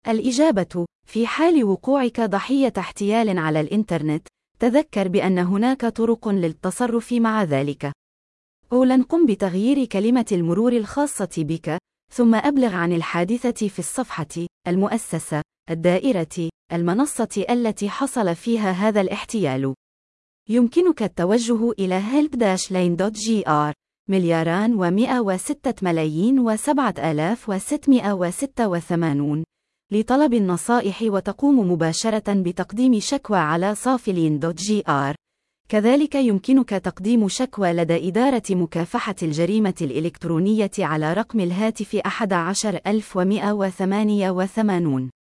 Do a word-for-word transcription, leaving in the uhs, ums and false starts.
الإجابة: في حال وقوعك ضحية احتيال على الإنترنت، تذكر بأن هناك طرق للتصرف مع ذلك. أولاً، قم بتغيير كلمة المرور الخاصة بك، ثم أبلغ عن الحادثة في الصفحة، المؤسسة، الدائرة، المنصة التي حصل فيها هذا الاحتيال. يمكنك التوجه إلى help dash lane dot g r ملياران ومئة وستة ملايين وسبعة آلاف وستمائة وستة وثمانون لطلب النصائح، وتقوم مباشرة بتقديم شكوى على صافلين دوت جي آر. كذلك يمكنك تقديم شكوى لدى إدارة مكافحة الجريمة الإلكترونية على رقم الهاتف أحد عشر ألف ومئة وثمانية وثمانين.